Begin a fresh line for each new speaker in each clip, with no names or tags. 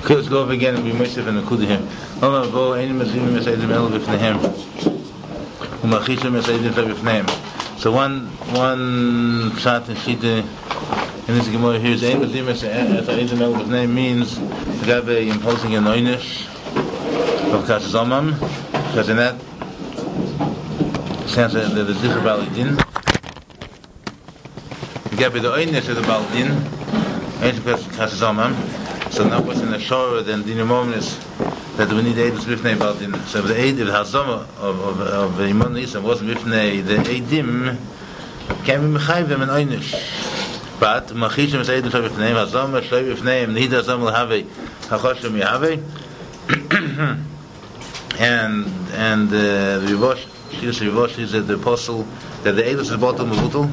Let's go over again and be Mosif and Akudah him. Allah go any Muslim Mesaidim El Bifnehem. Umachisha Mesaidim Bifnehem. So one shot and shita in this Gemara here is any Muslim Mesaidim El Bifnehem means the Gabe imposing an oynish of Kasazomam, because in that sense that the Zikr Balidin the Gabe the oynish of the Balidin ain't Kasazomam. So now what's in the shore then the moment is that we need Eidus Bifnei Baldin. So the Eid, the Hazama of Iman Nisam wasn't Bifnei, the Eidim can be Mechayvim and Oynish. But Machishim is Eidus Bifnei, Hazama, Shloi Bifnei, Nihid Hazam will have Hachoshim Yahave. And the Rivosh, Shiras Rivosh is the apostle that the Eidus is bottom of Utul.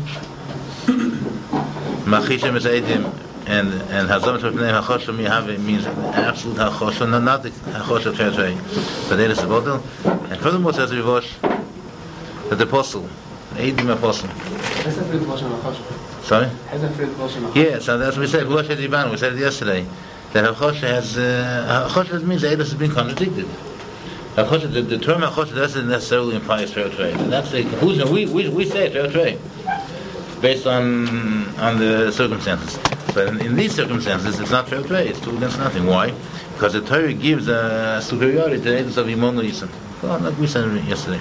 Machishim is Eidim. And Hazam Shofnei HaChoshem Yahave means absolute HaChoshem, not the HaChoshem Territory, but there is a bottle. And furthermore says Rivosh that the apostle, the Eidim apostle. Sorry? Yeah, so that's what we said. We said it yesterday. That HaChoshem has, HaChoshem means the Eidim has been contradicted. HaChoshem, the term HaChoshem doesn't necessarily imply fair trade. And that's the conclusion. We say fair trade based on the circumstances. But in these circumstances, it's not fair trade. It's two against nothing. Why? Because the Torah gives a superiority to the Eidus of Imon Yisem. Well, like we said yesterday.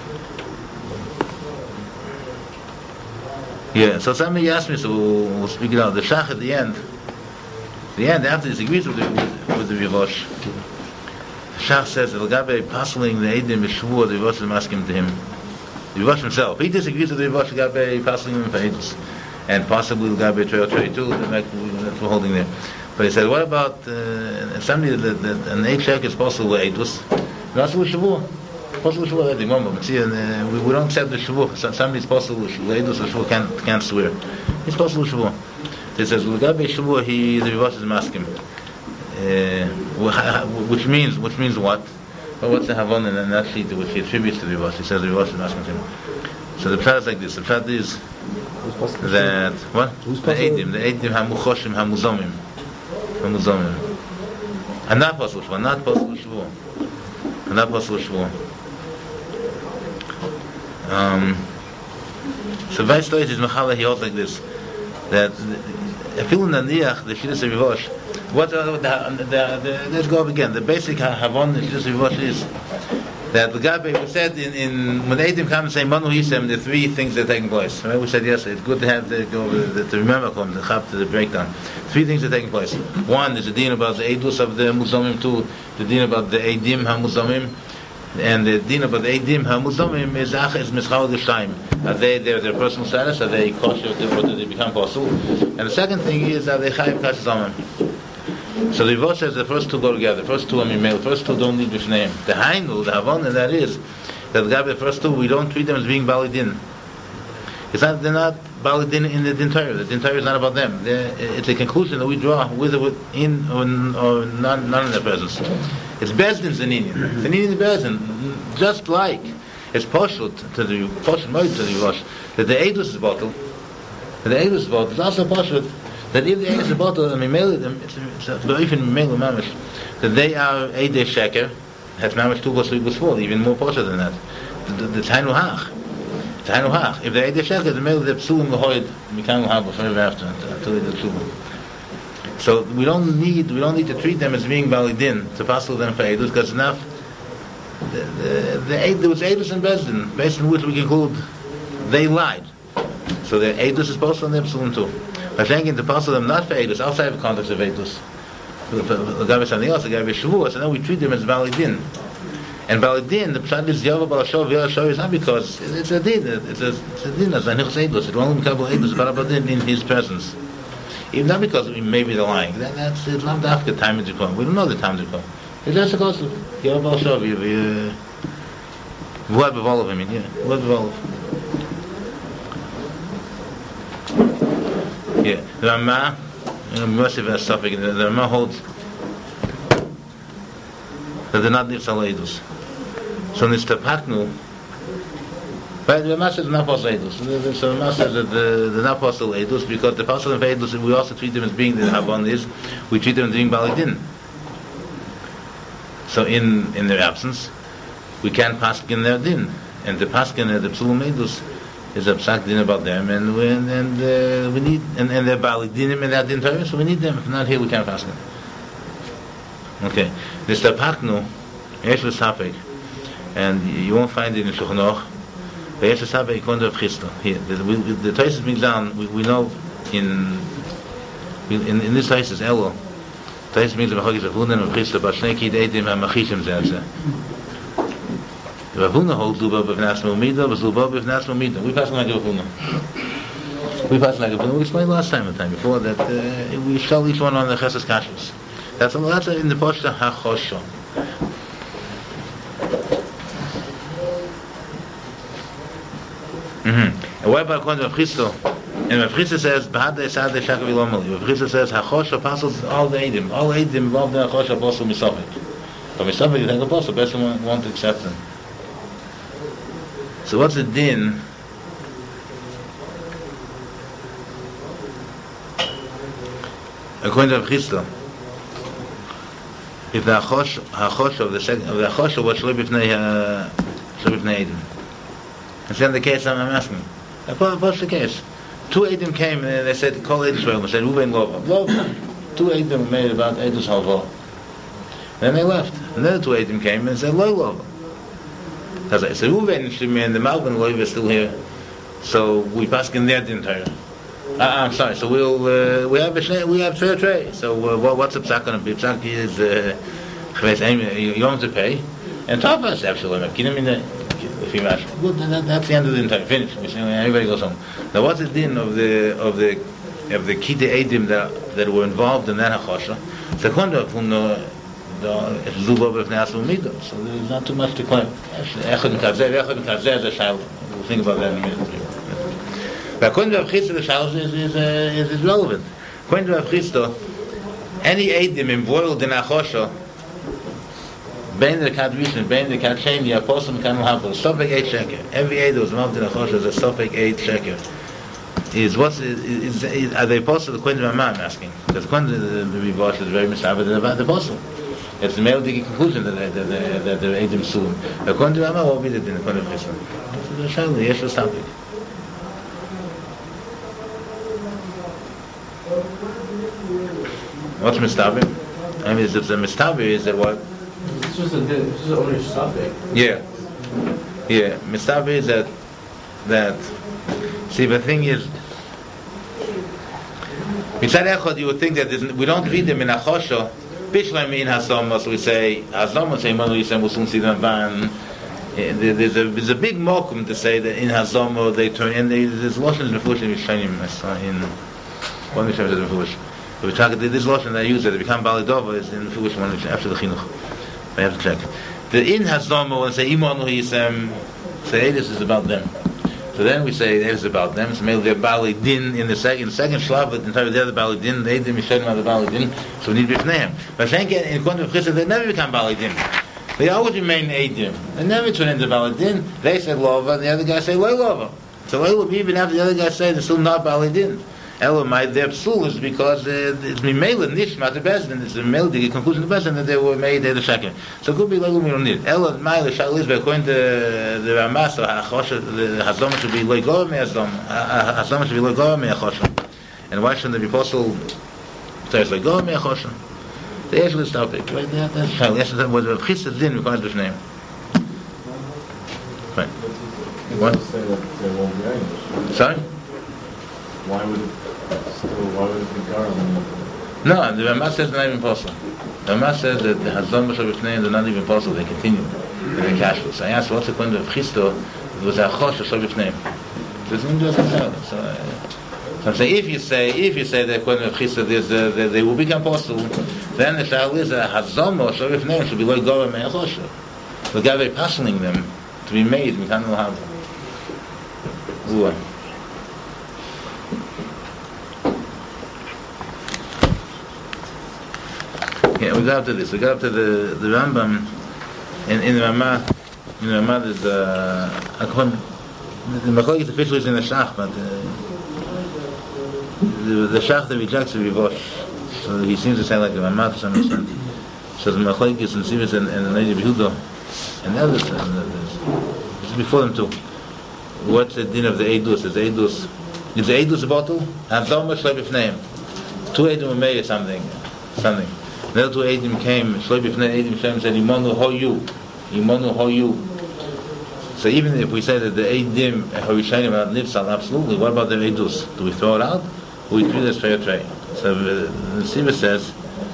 Yeah. So somebody asked me, so we'll speak it out. The Shach at the end, after he disagrees with the Rivosh, the Shach says that Lagabe passing the Eidim B'Shvua, the Rivosh is asking to him. The Rivosh himself, he disagrees with the Rivosh Lagabe passing him for Eidus. And possibly Gabi Trey too, that we're holding there. But he said, what about somebody that an 8 shekel is possible with Eidus? That's with Shavuot. Possible with Shavuot at the moment. But see, we don't accept the Shavuot. Somebody's possible with Eidus or Shavuot can't swear. It's possible with Shavuot. He says, with Gabi Shavuot, the Rivosh is masking. Which means what? Well, what's the Havon and that sheet which he attributes to the Rivosh? He says the Rivosh is masking him. So the pshat is like this. The pshat is that what? The Eidim HaMuchoshim HaMuzomim. And not possible Shvuah, not possible Shvuah. So Weiss Lois is Mechala, he holds like this, that if you Naniach, the Shiras Rivosh, what let's go up again. The basic Havon the Shiras Rivosh is that the Gabi we said in when Eidim come and say Manu Yisem, the three things that are taking place. Right? We said yesterday it's good to have to remember the chap to the breakdown. Three things are taking place. One is the din about the Eidus of the Muzomim. Two, the din about the Eidim HaMuzomim, and the din about the Eidim HaMuzomim is Mischal G'Shaim. Are they their personal status? Are they kosher or do they become possible? And the second thing is are they Chayiv Kasazomim? So the Rivosh says the first two go together. The first two are male. The first two don't need Bifneim. The Hainu, the Havon, and that is that the first two we don't treat them as being Balidin. They're not Balidin in the Din Torah. The Din Torah is not about them. It's a conclusion that we draw with or in or not in their presence. It's Bezdin's Zaninian. Zaninian is Bezdin. Just like it's partial to the Rivosh that the Eidus is bottled. The Eidus is bottled. It's also partial that if the Eidus is bottled, it's very mamish that they are Eidei Sheker. Has mamish 2 plus 3 plus 4, even more partial than that. The Tainu Hach. If the Eidei Sheker, the male the Psulim Lahoid, Mikam Lahab forever after until they do Psulim. So we don't need to treat them as being Balidin to passel them for Eidus, because enough. There was Eidus and Bezdin, based on which we conclude they lied. So the Eidus is possible and they're Psulim too. By saying to passel them not for Eidus, outside the context of Eidus. The Gabi something else, the Gabi Shavuot, so then we treat them as Balidin. And Balidin, the pshat is Yava Balashov, Yava is not because it's a din, it's a din, it's a nichos Eidus, it will only become Eidus, but Balidin in his presence. Even not because maybe they're lying, that's it's not after time to come. We don't know the time to come. It's just a cause of Yava Balashov, Vuad Bevolov, Vuad Bevolov. Yeah, the Ramah, most of that stuff, the Ramah holds that they're not Nifsal Eidus. So Nistapaknu, but the Ramah says not possible Eidus. So the Ramah says that they're not possible Eidus because the possible of Eidus, we also treat them as being the Havon is, we treat them as being Balidin. So in their absence, we can't paskin their din, and the paskin the psulum edus is a psak din about them, and we need and they're bali dinim and that din Torah, so we need them. If not here, we can't paskin. Okay, this tapaknu yesh l'safek, and you won't find it in Shulchan Aruch. But yesh l'safek konda of Chisda. Here, the Tosfos brings down. We know in this case is Elo. Tosfos brings the Machlokas of Huna and Chisda, but Shnei Kid Eidim HaMachishim Zeh. Rav Huna holds Luba b'Vnas Mumida, but Luba b'Vnas Mumida. We pass like Rav Huna. We explained last time, the time before, that we shall each one on the Chesed Kashrus. That's in the Poshta HaChosho. And what about according to Rav Chisda? And Rav Chisda says, "B'hadei sadei shakav ilomali." Rav Chisda says, "Hachosha passes all the edim. All edim involved in hachosha passes misafek. But misafek, you think a passes, the person won't accept them." So what's the din? According to Rav Chisda, if the hachosha of the hachosha was shlo b'fnei edim. And then the case I'm asking, what's the case? Two Eidim came and they said, call Eid Israel, and said, Ruven Lova. Two Eidim made about Eidus Halva. Then they left. And then the two Eidim came and said, Loi Lova. I said, Ruven Shimi and the Malvin Lova is still here. So we pass in their din Torah. I'm sorry, so we have fair trade. So what's the psak going to be? Psak is you want to pay. And Tapas, actually, if you imagine. Good, that's the end of the entire finish. Everybody goes home. Now, what's the din of the kidei edim that were involved in that hachosha? Second, the luba b'fnei asur midah. So there's not too much to claim. Echad mikazeh is a shayla. We'll think about that in a minute. But according to Rav Chisda, the shayla is relevant. According to Rav Chisda, any edim embroiled in hachosha, Bein the Kadvishin, Bein the Kadsheni, Apostle Mekanul Hapel, Sofek 8 sheker. Every aid that was involved in a chosh is a Sofek 8 sheker. Are they apostle the Queen of Ramah, I'm asking? Because the Queen of the Rivosh is very mishabed about the apostle. It's the male conclusion that the Eidim Sulim. The Queen of Ramah will be the Queen of Chisda. This is the Shaila, Yesh Sofek. What's Mistaber? I mean, if the Mistaber is that what?
It's just only a suffix.
Yeah. Mistaber is that. See, the thing is, Mitzad Echad, you would think that we don't read them in Achosha. Bishlam in Hasoma, so we say Hasoma say Manu Yisem will soon see them ban. There's a big mokum to say that in Hasoma they turn in. There's lotion in the Fush in Rishonim. I saw in one Mishnah in the Fush. But we talk about this lotion that I use that they become Balidova is in the Fush one after the Chinuch. I have to check. The in Hasdama when say Imanu Yisem, say Eidus is about them. So then we say Eidus is about them. So maybe they're Bali Din in the second shlav, but entirely they're the Bali Din. The Eidim Yishem are the Bali Din. So we need Bifneim. But I think in Quantum of Chesed they never become Bali Din. They always remain Eidim. They never turn into Bali Din. They say Lova, and the other guy say Loi Lova. So Loi will be even after the other guy say they're still not Bali Din. Elamai, their psul is because it's Mimela Nishma the Bezdin. It's a melody conclusion of the Bezdin that they were made the second. So it could be like we don't need. Elamai the Shal is according to the Ramas or Hachosha, the Hazom should be like Gor Me'azom. Hazom should be like Gor Me'achosha. And why shouldn't the apostle say like Gor Me'achosha? The actual topic, right? That's Shal. Yes, that was Rav Chisda din requires this name. Right. What? Sorry.
Why would it be Garland?
No, the Ramah says they're not even possible. The Ramah says that the Hazon B'Shav B'Fnei they're not even possible. They continue in the Kashrus. I asked what's the point of Chisda? It was a Chosh B'Shav B'Fnei. So I'm saying if you say that according to Chisda they will become possible, then the Shal is a Hazon B'Shav B'Fnei should be like Gorah Me'achosha. The guy very puzzling them to be made. We can't know how. Yeah, we got up to this. We got up to the Rambam in the Ramah. In the Ramah, there's the Machlokes officially is in the Shach, but the Shach that rejects the Rivosh. So he seems to say like the Ramah to some extent. So the Machlekes and Sivas and the Neidim Yehuda and others, this is before them too. What's the din of the Eidus? Is the Eidus a bottle? Havdom Shloi B'fneim. Two Eidim were made something. The other two Eidim came, Shloi B'fnei Eidim Shem said, Imanu ho you. So even if we say that the Eidim Harishayim are not Nifsal, absolutely, what about the Eidus? Do we throw it out? Or we treat it as fair trade? So the Siva says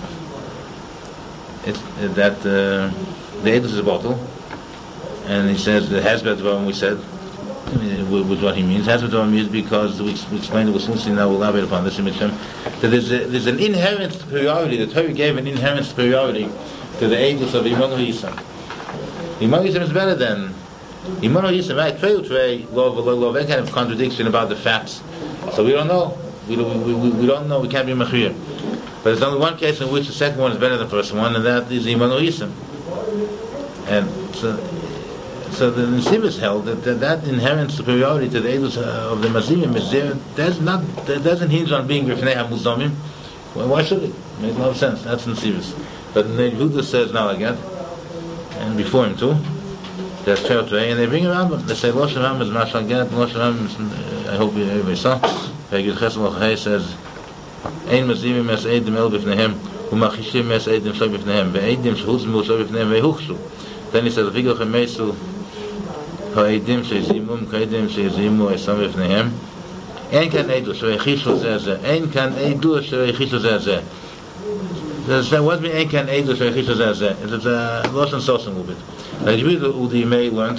that the Eidus is a bottle, and he says the Hezbet Dvarim we said, with what he means. Hezbet Dvarim means because we explained it was Sunsi, now we'll elaborate upon this in Mishem, that there's an inherent superiority, the Torah gave an inherent superiority to the Eidus of Imanu Yisam. Imanu Yisam is better than Imanu Yisam, right? Trey, love, that kind of contradiction about the facts. So we don't know. We don't know. We can't be machir. But there's only one case in which the second one is better than the first one, and that is Imanu Yisam. And so the Nesivos held that inherent superiority to the Eidus of the Mazimim is there. That doesn't hinge on being Rifnei HaMuzomim. Well, why should it? It makes no sense. That's Nesivos. But Yehuda says now again, and before him too. That's Torah, and they bring around them. They say, Losh Ram is Mashal Get, Losh Ram is, I hope everybody saw. Pegid Chesel Ochei says, Ein Mazimim es Eidim El Bifnehem, Umachishim es Eidim Shoi Bifnehem, Ve'eidim Shehuzmu Shoi Bifnehem Ve'huchshu. Then he says, Vigil Chemesu, Ha'eidim Sheizimum, Ka'eidim Sheizimu Esam Bifnehem, Ein Kan Eidu She'echishu Zeh Ein Kan Eidu She'echishu Zeh. What means Ein Kan Eidu She'echishu Zeh? It's a Losh and Sos a little bit. Like Udi May learned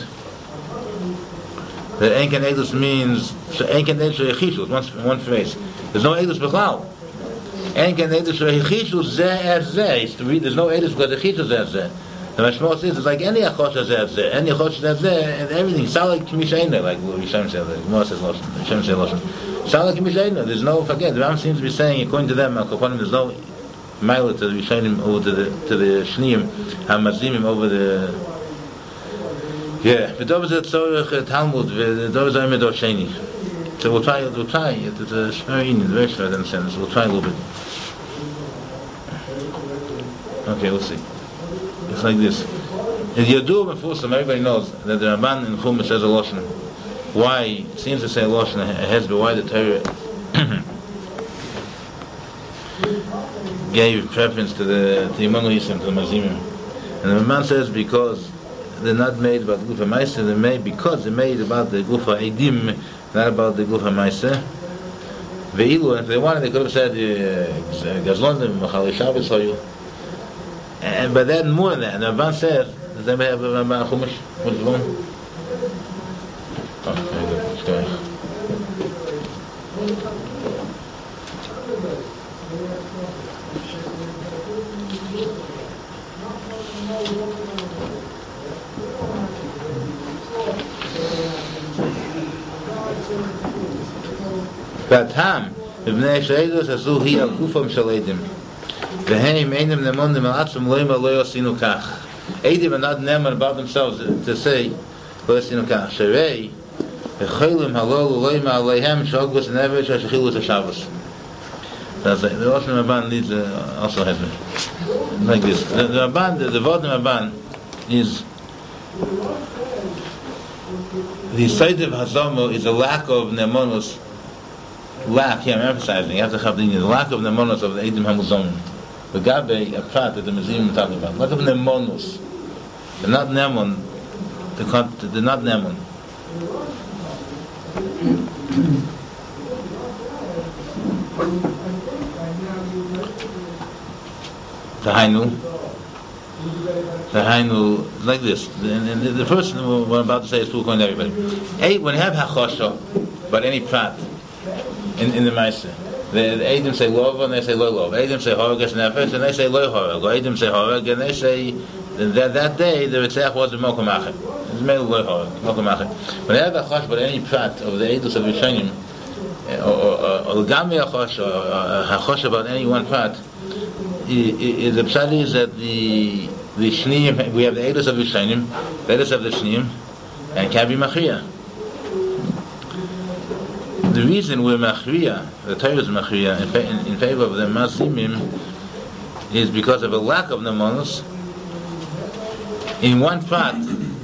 that Ein Kan Eidus means Ein Kan Eidus Sheichishus, one phrase. There's no Eidus B'chlal. Ein Kan Eidus Sheichishus Zeh Zeh. There's no Eidus because the Chishus Zeh Zeh. The Mashmos says it's like any Achosha Zeh Zeh, any Achosha Zeh Zeh, and everything. Salak Mishaina, like Yishem said, like Gemara says Loshen, Yishem says Loshen. Salak Mishaina. There's no, forget. The Ram seems to be saying, according to them, there's no mile to the Yishayim over to the Shneim, Hamazimim over the. Yeah, but there was a Tzorech Talmud, there was a Medor Sheni. So we'll try. It's a very short in a sense. We'll try a little bit. Okay, we'll see. It's like this. In Yadur Mefusam, everybody knows that the Ramban in Chumash says a Loshen. Why? It seems to say a Loshen has been why the Torah gave preference to Imanu Yisam, to the Mazimim. And the Ramban says because they're not made about the Gufa Maisa, they're made because they're made about the Gufa Eidim, not about the Gufa Maisa. Ve'ilu, if they wanted, they could have said Gazlonim, Machal Shabbos Hoyu. But then more than that, the Ramban says that they may have a Ramban Chumash. What's wrong? Oh, very good. Let's go. Vatam, Ibnei Sheidus Asu Hi Al Kufam Shaledim. Veheim Eidim Nemonim Al Atzum Loima Lo Yosinu Kach. Eidim are not neman about themselves to say Lo Yosinu Kach. Sherei Echolim Halol Loima Aleihem Shogus Nevesh Hashachilus HaShabbos. That's like the Rosh Ramban needs also has been like this. The Ramban, the Vod Ramban is the side of Hazomo is a lack of Nemonos. Lack, I'm emphasizing, you have to have the lack of Nemonos of the Eidim HaMuzomim. The Gabe, a prat that the Mizim is talking about. Lack of Nemonos. They're not Nemon. They're not Nemon. The Hainu, like this. And the first what I'm about to say is to according to everybody. When you have Hachosha, but any prat, in the Maisa. The Eidim say Lov and they say Lo Lov. Eidim say Horogas Nefesh and they say Lo Horog. Eidim say Horog and they say that day the Ritzach was the Mokum Achet. It's made Lo Horog, Mokum Achet. When they have a chosh, but any prat of the Eidus of Rishonim, or Gami Achosh, or Hachosh about any one prat, the pshat is that the Shneim, we have the Eidus of Rishonim, the Eidus of the Shneim, and can be Machriya. The reason we're machriya, the Torah is machriya in favor of the Mazimim, is because of a lack of nemanus in one prat.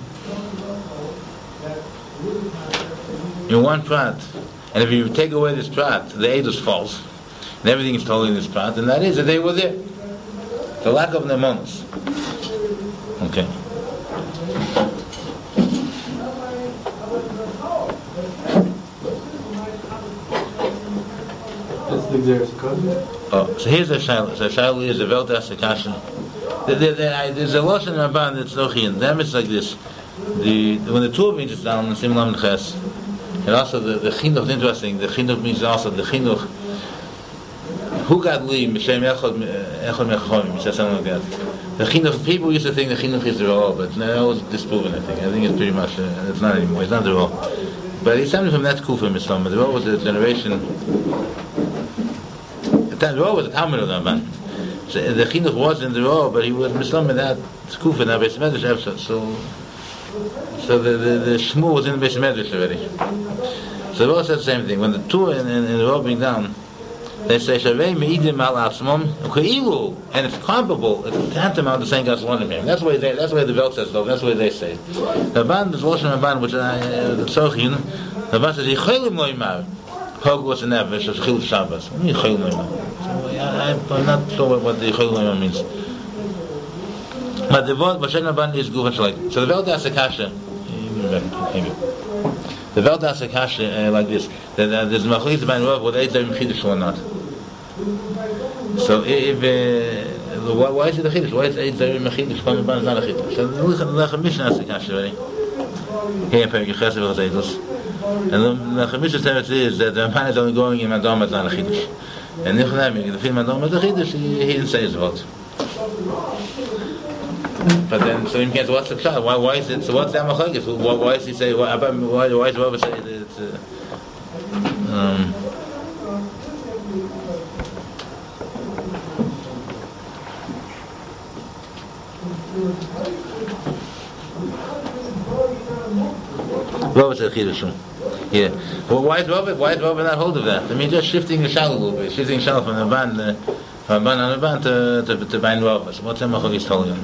And if you take away this prat, the edus falls, and everything is totally in this prat, and that is that they were there. The lack of nemanus. Okay. Oh, so here's the shaila. So shaila is a veltas akasha. There's a lashon rabban that's nochian. Them it's like this. When the two means it's down in sim lam ches, and also the chinuch is interesting. The chinuch means also the chinuch. Who got li m'shem echad mechachomim? He said something like that. The chinuch people used to think the chinuch is the role, but now it's disproven. I think it's pretty much it's not anymore. It's not the role. But he's coming from that kufa mislam. The role was a generation. The role was a Talmud of the Ramban. So the chinuch was in the role, but he was mislam in that kufa in that Beis Medrash. So the shmu was in the Beis Medrash already. So the role said the same thing. When the two in the role being down, they say shavei meidim al atzmom keilu, and it's comparable. It's tantamount to saying God's one of him. That's why the Vel says though. That's why they say. The Ramban is Lashon Ramban, which the Tzorchin. The Ramban says yicholim lo yimar. Hog was an average of Chil Shabbos. What do you mean Chil Loima? I'm not sure what the Chil Loima means. But the word Vashem Rabban is Gufa Shalai. So the Veldas Akasha, the Veldas Akasha like this. There's Machlis Ban Rav whether it's Darim Chidush or not. So if why is it a Chidush? Why is it Darim Chidush? Kol Ban is not a Chidush. So the Lechem Mishnah Akasha already. Here in Perek Yechesed V'Chazeidos. And the Chamisha Teretz is that the Ramban is only going in Madom as not a Chidush. And Nichnami, the film Madom as a Chidush, he didn't say his vote. But then, so you can't what's the pshat? Why is it? So what's that machlokes? Why is he say? Why is Rabbi say that it's? Rabbi said chidush. Yeah. Well, why is Rabbi not hold of that? I mean, just shifting the shal a little bit, shifting the shal from the ban on the ban to ban Rabbi. So what's that machlokes telling him?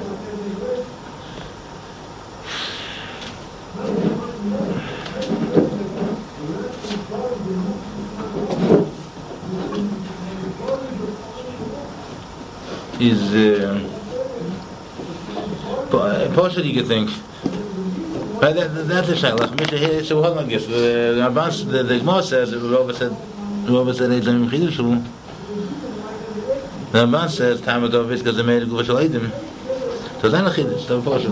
Is partially you could think, but that's a shaila. So hold on, guess the Gemara says that Rabbi said it's a chidush. The Ramban says time of David because they made a gufa shaleidim. So it's not a chidush. So partially.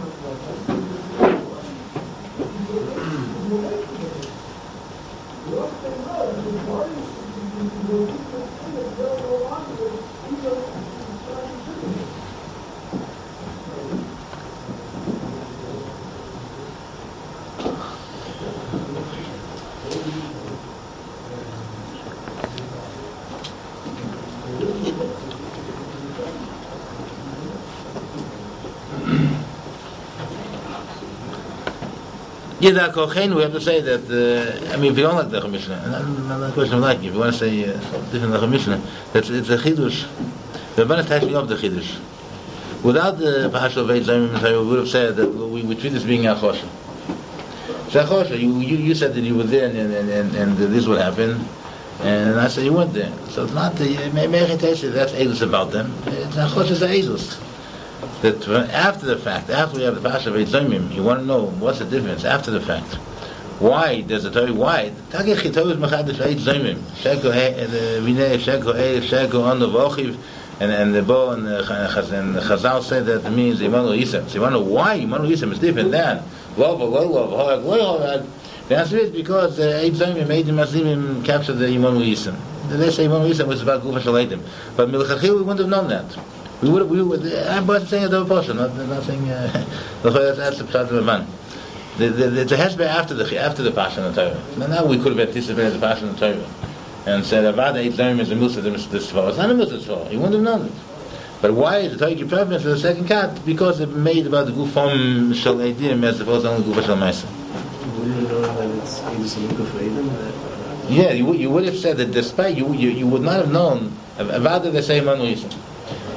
We have to say that, I mean, if you don't like the Mishnah, another question I like, if you want to say different Mishnah, that it's a Chidush, the Rabban is actually of the Chidush. Without the Pahashal Veit Zayim, we would have said that we treat this being Achosha. So Achosha, you said that you were there and this would happen, and I said you weren't there. So it's not, that's Eidos about them. Achosha is the Eidos. That after the fact, after we have the Pasha Veit Zayim, you want to know what's the difference after the fact. Why does the Torah? Why? Takei Chitov is Machadish Veit Zayim. Sheko Vinei Sheko Sheko on the Vochiv, and the Bo and Chazal say that it means Imanu Yisem. So you want to know why Imanu Yisem is different than Love, Horak, Loyal. The answer is because Veit Zayim made the Mazimim capture the Imanu Yisem. They say Imanu Yisem was about Gufa Shaleidim, but Milchachil we wouldn't have known that. We would. I'm not saying a double portion. Not saying. That's the pshat of the man. The hashbeh after the passion of the Torah. Now we could have anticipated the passion of the Torah and said Avad Eit Zayim is a musa this tzvah. It's not a musa tzvah. You wouldn't have known it. But why is the Torah give preference for the second cat? Because it made about the gufam shel eidim as opposed to only gufa shel ma'aser.
Wouldn't you know that it's a muka for eidim? Yeah,
you would have said that despite you would not have known Avad they say Manu Yisem.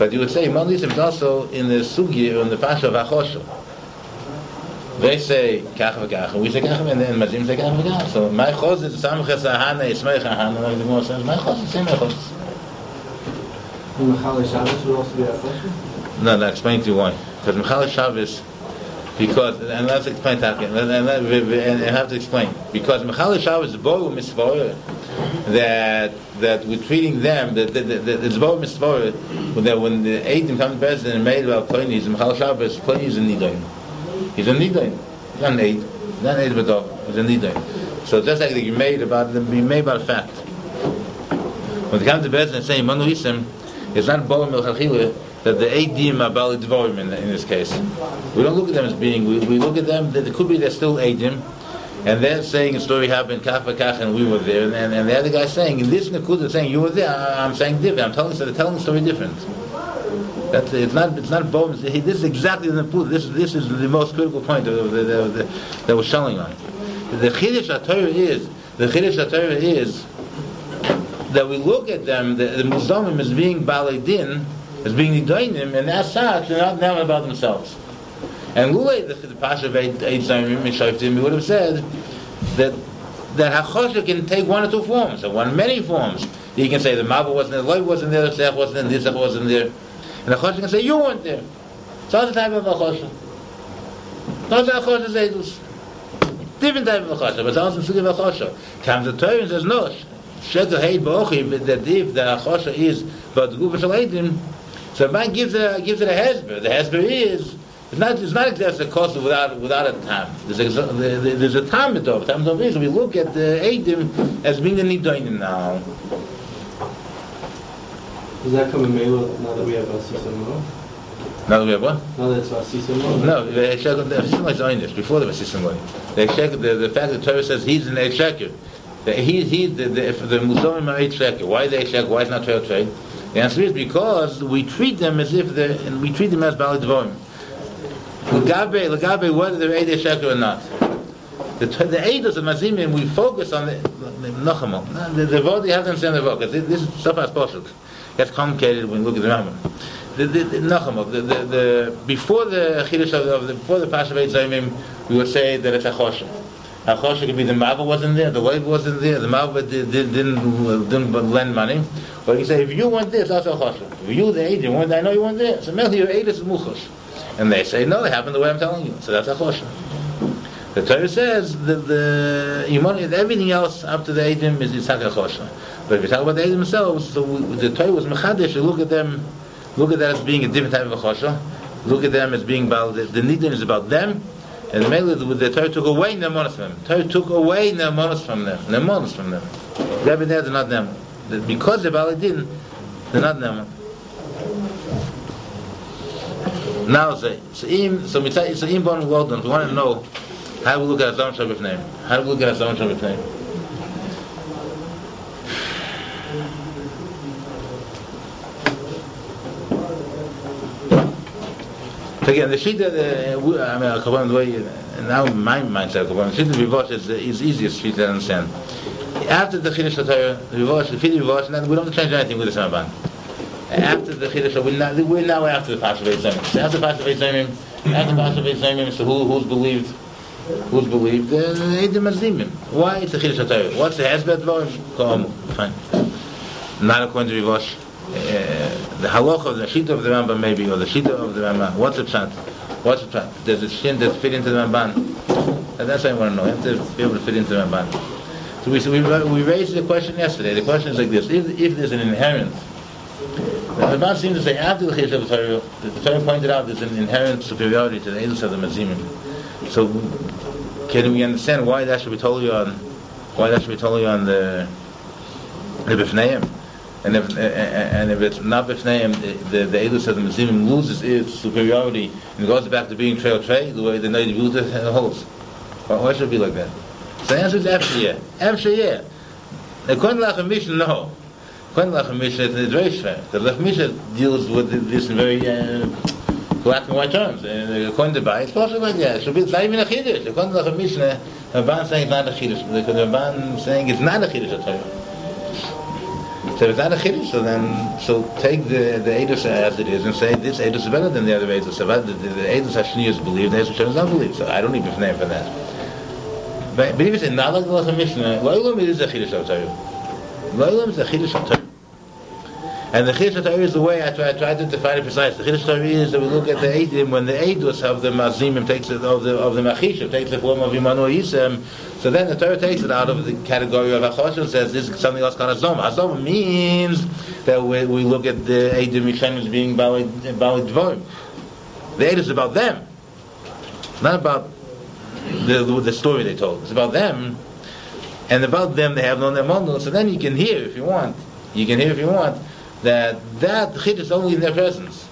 But you would say Manu Yisem is also in the Sugi, in the Pasha of Achosha. They say Kach v'Kach, and we say Kach, and then Mazim say Kach v'Kach. So my Chos is Samches Ahana, Yismei Chahana, like the Gemara says, my Chos is the same Chos.
And Mechal Shabbos would also be Achosha?
No, I'll explain to you why. Because Mechal Shabbos, because, and let's explain that again, and I have to explain. Because Mechal Shabbos is Boru Mitzvah, that we're treating them, that it's Boru Mitzvah, that when the Eidim come to Bezdin and made about Koinis, Mechal Shabbos, Koinis is a Nidain. He's a Nidain. He's not an Eid. He's not an Eid B'dov. He's a Nidain. So just like you made about them, being made about a fact. When they come to Bezdin and say Manu Yisem, it's not Boru Milchachila, that the Eidim are Bali Dvorim in this case. We don't look at them as being, we look at them, that it could be they're still Eidim, and they're saying a story happened, Kach v'Kach, and we were there, and the other guy's saying, in this Nakuda, saying, you were there, I'm saying different, I'm telling, so they're telling the story different. It's not both, this is exactly the Nakuda, this is the most critical point that we're showing on. The Chiddush HaTorah is that we look at them, the Muzomim as being Balei Din, as being Nidoinim, and as such, they're not knowing about themselves. And Lulei, the Pasha of Eid Zayimim and Shoftim, we would have said that Hachosha can take one or two forms, or many forms. You can say the Mabba wasn't there, the Loy wasn't there, the Sech wasn't there, the Nizach wasn't there. And Hachosha can say, you weren't there. So that's the type of Hachosha. That's the Hachosha's Eidus. Different type of Hachosha, but it's also Sugi of Hachosha. Comes the Torah and says, no, Shekel Heid Ba'ochi, that if the Hachosha is but the Gufa Shal Eidim, so man gives it a hesber. The hesber is it's not exactly a cost without a tam. There's a tam mitov. Tam mitov is we look at the eidim as being the nidoinim now.
Does that come in Melo now that we have Asisimo?
Now that we have what?
Now that it's Asisimo?
No, the Asisimo is Einish before the Asisimo. The fact that Torah says he's an Eid Sheker. The Muzomim are Eid Sheker. Why they Sheker? Why is not Torah trade? The answer is because we treat them as if and we treat them as Bali Dvorim. L'gabe, whether they're Eidei Sheker or not. The Eidos of Mazimim, we focus on the Nachamol. The Vod, you have to understand the Vod, because this is stuff as possible. That's complicated when you look at the Rambam. The Nachamol, before the Chiddush before the Pasha of Eid Zayimim, we would say that it's Achosha. Achosha could be the Mava wasn't there, the Leib wasn't there, the Mava didn't lend money. But you say, if you want this, that's Achosha. If you, the Eidim, want, I know you want this. So maybe your Eid is Muchosh. And they say, no, it happened the way I'm telling you. So that's Achosha. The Torah says that everything else up to the Eidim is Yitzhak Achosha. But if you talk about the Eidim themselves, so the Torah was Mechadesh, look at that as being a different type of Achosha. Look at them as being about, the Nidin is about them. And the Torah took away Nemonos from them. Torah took away Nemonos from them. Rebbe there, they're not them. Because they're Baladin, they're not them. Now say, so im bon London, we want to know how we look at Hazon Shabbat name. How do we look at Hazon Shabbat name? So again, the Shita, the way now my mindset, the Shita Vivosh is the easiest Shita to understand. After the Chiddush HaTorah, the Vivosh, and we don't have to change anything with the Samban. After the Chiddush, we're now after the Pasha of Eid Zayimim. So after the Pasha of Eid Zayimim, so who's believed? Who's believed? The Eidim Mazimim. Why? It's the Chiddush HaTorah. What's the Hezbet Dvorim? Fine. Not according to Vivosh. The halach of the Shita of the Rambam maybe, or the Shita of the Rambam. What's the pshat? There's a shin that fit into the Ramban. And that's what I want to know. You have to be able to fit into the Ramban. So we raised the question yesterday. The question is like this: if there's an inherent, the Ramban seems to say after the Chiddush of the Torah, the Torah pointed out there's an inherent superiority to the Eidos of the Mazimim. So can we understand why that should be totally on? Why that should be totally on the Bifneim? And if it's not Bifneim, the Eidos of the Mazimim loses its superiority and goes back to being Trei the way the Neidim Yudah holds. Why should it be like that? So the answer is Efshayeh. According to Lachem Mishnah, no. According to Lachem Mishnah, it's very fair. Because Lachem Mishnah deals with this in very black and white terms. And according to Bai, it's possible like that. It's not even a Chiddush. According to Lachem Mishnah, the Ramban saying it's not a Chiddush. The Ramban saying it's not a Chiddush. So if it's not a chiddush, so take the edus as it is and say this edus is better than the other edus. So the edus Hashniyus believe, the edus Hashaniyus don't believe. So I don't need to name for that. But if it's not like the Lashon Mishnah, Lo'ilam is a chiddush of Torah. Lo'ilam is a chiddush of Torah. And the chiddush of Torah is the way I try to define it precisely. The chiddush of Torah is that we look at the edim when the edus of the mazimim takes it of the machishim takes the form of Imanu Yisem. So then the Torah takes it out of the category of Achosha and says this is something else called Hazoma. Hazoma means that we look at the Eidim Yishem as being Bali Dvorim. The Eid is about them, not about the story they told. It's about them, and about them they have no Nemono. So then you can hear if you want. That Chid is only in their presence.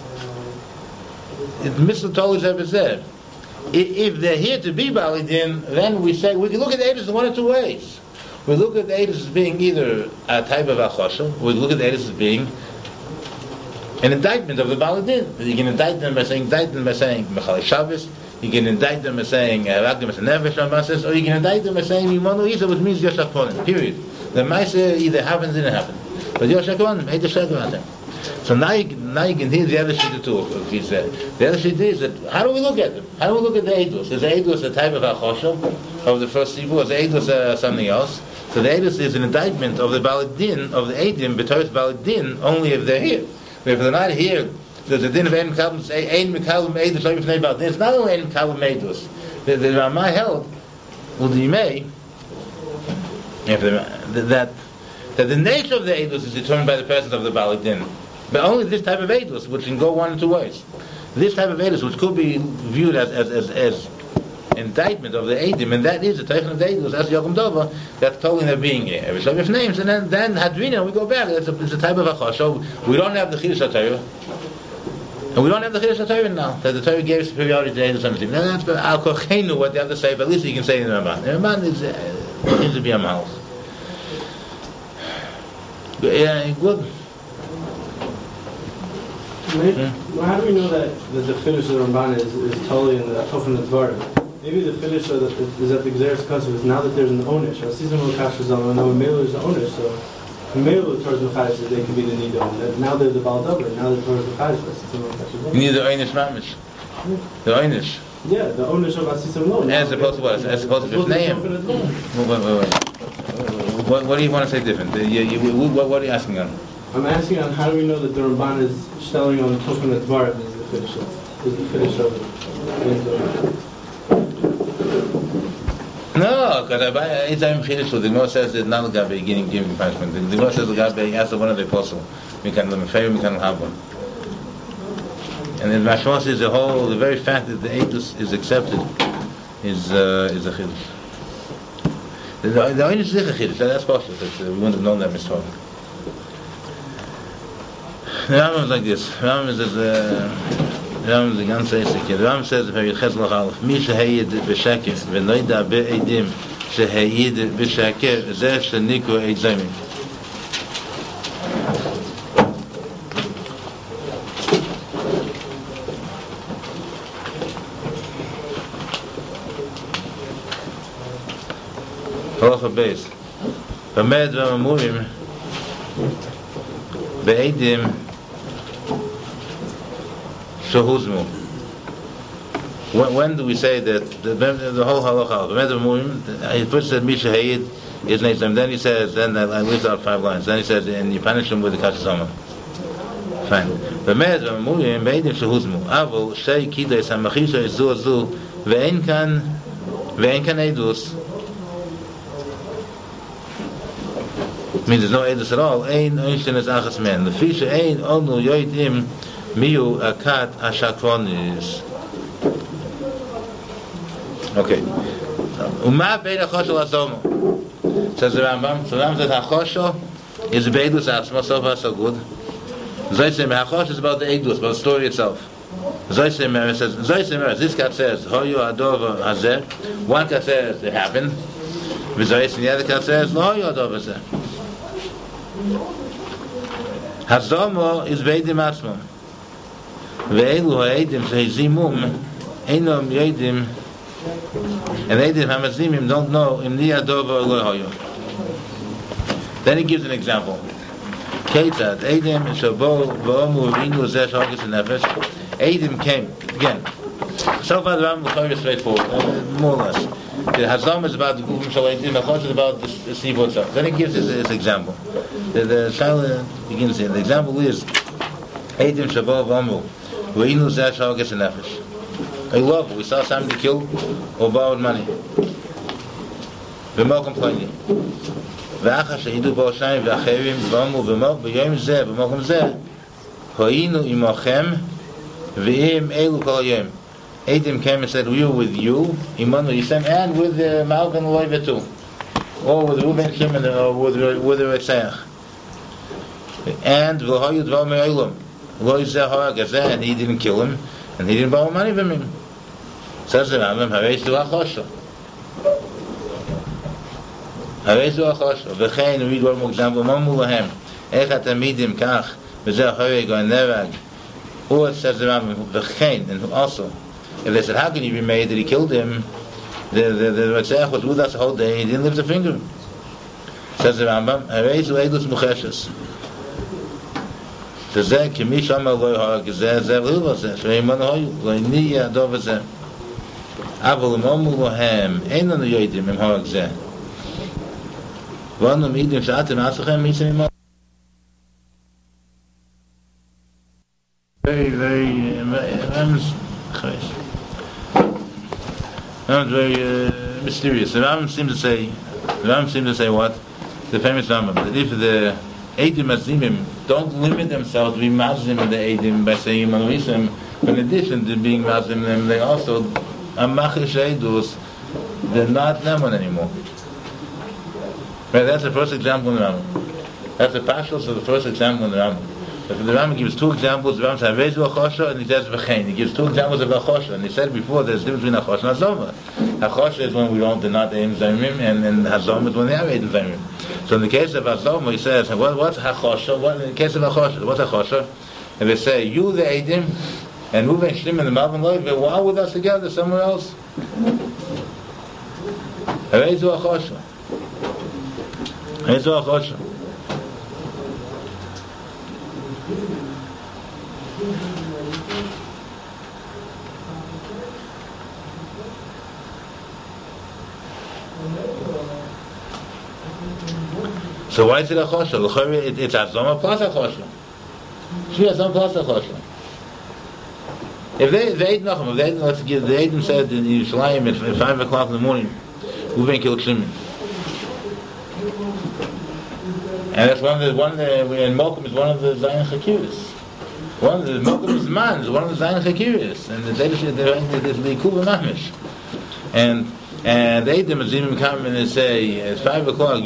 It's Mr. Tolish ever said. If they're here to be Bali Din, then we say we can look at the Eidus in one or two ways. We look at the Eidus as being either a type of Achosha, we look at the Eidus as being an indictment of the Bali Din. You can indict them by saying Mechal Shabbos, you can indict them by saying Ragdim as a Nefesh Amasis, or you can indict them by saying Yimonu Yisa, which means Yoshakonim, period. The Maisa either happens or didn't happen. But Yoshakonim, Eid Yoshakonim. So now you can hear the other shit too. He said the other shit is that how do we look at them? How do we look at the Eidus? Is the Eidus a type of Achosha of the first Sibur? Is the Eidus something else? So the Eidus is an indictment of the Balad Din of the Eidim, B'Torah Balad Din, only if they're here. If they're not here, there's a din of Ein Mekalum Eidus. It's not only Ein Mekalum Eidus. The Ramah held, Udimei, that the nature of the Eidus is determined by the presence of the Balad Din. But only this type of edus, which can go one or two ways. This type of edus, which could be viewed as indictment of the edim, and that is the type of the edus, as Yochum Dova, that's totally their being here. Every shove of names, and then Hadrina, we go back. It's a type of achosha. So we don't have the chiddush HaTorah, and we don't have the chiddush HaTorah now. That the Torah gave superiority to the edus and now that's al kochenu what they have to say. But at least you can say in the Ramban. The Ramban seems to be a mouse. Good.
How do we know that the finish of the Ramban is totally in the Tofan Dvarim? Maybe the finish is that the Gzeres Kasav is now that there's an onish. Or Sisam Kash Zalman, now Mela is the onish. So Mela towards the Chayes they can be the Nidon. Now they're the Baldavar. Now they're towards the Chayes.
You need the Einish Mamish. The Einish.
Yeah, the onish of Asisam Lo.
As opposed to what? As opposed to Fifneim. Wait. What do you want to say different? What are you asking on?
I'm asking on how do we know that the Ramban is stelling on the Tofan Dvarim is the finish of it.
No, because it's I'm finished with the Gemara says that not the Gabe giving punishment. The Gemara says the Gabe asked one of the apostle, we can have one. And then Mashma says the very fact that the Eidos is accepted is a chiddush. The Eidos is a chiddush. That's possible. We wouldn't have known that mistake. The Rambam is like this. The Rambam is the ganze Esek. The Rambam says, "If you ches loch alef, mi shehayid b'sheker, v'noida be'edim shehayid b'sheker, zeh sheniku eid zayim." Halacha beis. V'med v'mamurim be'edim Shahuzmu. When do we say that the whole halacha? He first said Misha Hayid is name. Then he says, then I leaves out 5 lines. Then he says, and you punish him with the kashazama. Fine. Bemed v'amurim beidim shahuzmu. Avol shei kides hamachisha izu azu ve'en kan edus. Means there's no edus at all. Ein oishin is achas men. The fisha ein onu yoidim. Miu akat ashakronis. Okay. Uma bein achosha lazomo. Says the Rambam. So Rambam says achosha is beidus atzma, so far so good. Zoyse me'achosha is about the eidus, about the story itself. Zoyse me'er says, this cat says, hoyu adova hazeh. One cat says, it happened. V'zoyse, the other cat says, lo hoyu adova hazeh. Hazomo is beidim atzma. Ve'elu ha'edim shehizimum einom yedim, and edim hamazimim don't know im niyadova or lo hoyu. Then he gives an example. Ketzad, Eidim Shabo V'omu V'inu Zeh Sh'Hagis Nefesh. Eidim came again. So far, the Rambam is straightforward, more or less. The Hazam is about the Guvim Shaleitim, the Chosh is about the Sivot Shah. Then he gives his example. The Shaila begins here. The example is Eidim Shabo V'omu V'inu Zeh Sh'Hagis Nefesh. I love it. We saw somebody killed or borrowed money. V'mo complaining. ואחר שהידו בו שניים ואחרים ואומרו ומוק ביום זה במקום זה היינו עמכם ועם אלו כל היום. Eidim came and said, we were with you, Imanu Yisem, and with Malkan Loiva too. Or with Reuben Shimon, or with the Retzach. And V'hoyu Dvar Me'olam. Lo Yizeh Harag Azeh, and he didn't kill him, and he didn't borrow money from him. Says the Rambam, Hareish Du HaChosha. הרי זו החושך, וכן הוא ידבר מוקדם ומאמרו להם, איך התלמידים כך, וזה החורג או הנרג, or it says the Rambam, וכן, and also, if they said, how can you be made that he killed him, the Retzach was with us the whole day, he didn't lift a finger. Says the Rambam, הרי זו עדות מוחשת. שזה כמי שאמר לא יהרג, זה ולא זה, שאימן היו, לא יניע הדוב הזה. אבל אם אמרו להם, אין לנו יודעים אם הרג זה. ואנו מעידים שאתם עצמכם מיצים עמו. Very mysterious. The Rambam seems to say what? The famous Rambam, that if the Eidim Azimim don't limit themselves to be Mazim in the Eidim by saying Manuisim, in addition to being Mazim them, they also are Machish Eidus, they're not Neman anymore. Right, that's the first example in the Rambam. That's the partials of the first example in the Rambam. If the Rambam gives two examples, the Rambam says Rezu Achosha and he says V'chein. He gives two examples of Achosha, and he said before there's a difference between Achosha and Hazoma. Achosha is when we don't deny the Eidim Zaymim, and Hazoma is when they have Eidim Zaymim. So in the case of Hazoma, he says, what's Achosha? What in the case of Achosha? What's Achosha? And they say, you the Eidim, and Reuven Shlim and the Malvin Loiv, they were all with us together somewhere else. Rezu Achosha. Rezu Achosha. So why is it a chosha? It's Azoma plus a chosha. Shvi Azoma plus a chosha. If they ate nothing, let's give the Eidim said in Yerushalayim at 5 o'clock in the morning, Reuven killed Shimon. And that's one of the and Malcolm is one of the Zion Chakiris. Malcolm is man is one of the Zion Chakiris, and the Likuba Mamish. And the Eidim Azimim come and they say at 5 o'clock